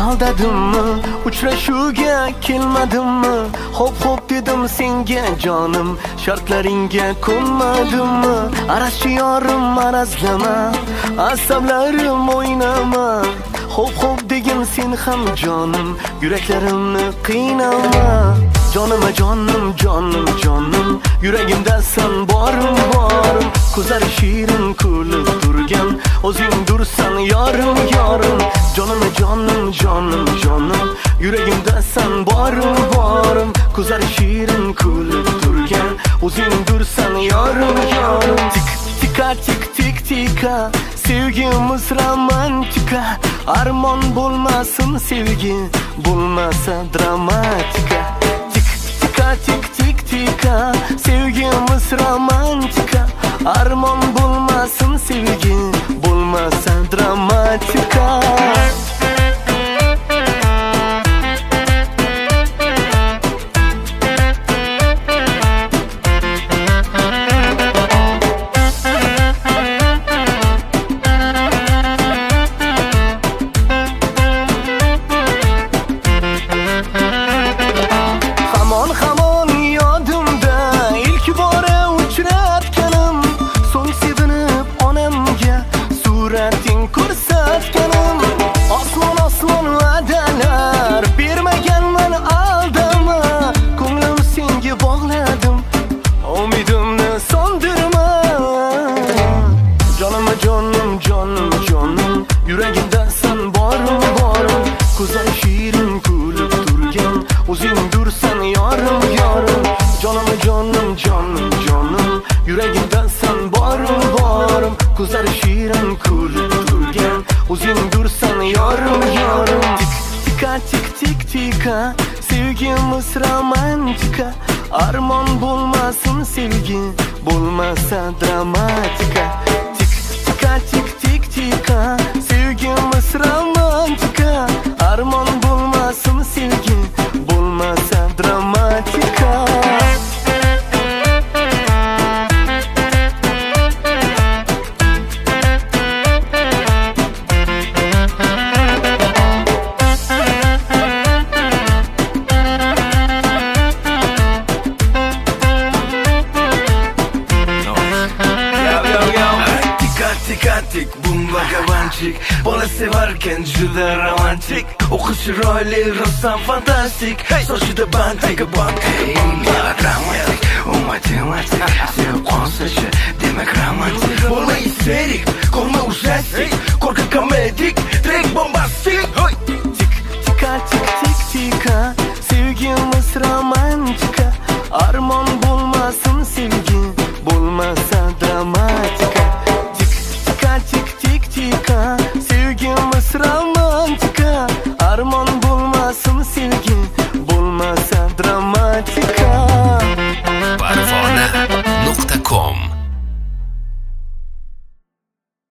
aldadimmi, uchrashuvga kelmadimmi? Hop dedim senga jonim, shartlaringga ko'nmadimmi? Arazchi yorim arazlama, asablarim o'ynama. Hop degin sen ham jonim, yuraklarimni qiynama. Jonima jonim, yuragimdasan borim. Ko'zlari shirin kulib turgan, o'zingdursan yorim. Jonima jonim, yuragimdasan borim. Ko'zlari shirin kulib turgan, o'zingdursan yorim. Tik-tika, sevgimiz romantika. Armon bo'lmasin sevgi, bo'lmasa dramatika. Tik-tika, sevgimiz romantika. Armon bo'lmasin sevgi, bo'lmasa dramatika. Hamon yodimda ilk bora uchratganim, so'ng sevinib onamga surating ko'rsatganim. Osmon va'dalar bermaganman, aldama. Ko'nglim senga bog'ladim, umidimni so'ndirma. Jonima jonim, yuragimdasan borim. Ko'zlari shirin kulib turgan, o'zingdursan yorim. Jonima jonim, yuragimdasan borim. Ko'zlari shirin kulib turgan, o'zingdursan yorim. Tik-tika, sevgimiz romantika. Armon bo'lmasin sevgi, bo'lmasa dramatika. Tik-tika, sevgimiz romantika. Armon bo'lmasin sevgi, bo'lmasa dramatika. Tik bum vagavanchik, bola sevarkan juda romantik. O'qish chiroyli, rassom fantastik, sochida bantik. Melodramatik, u matematik, sevib qolsa-chi, demak romantik. Bo'lma isterik, ko'rma ujastik, ko'rka komedik,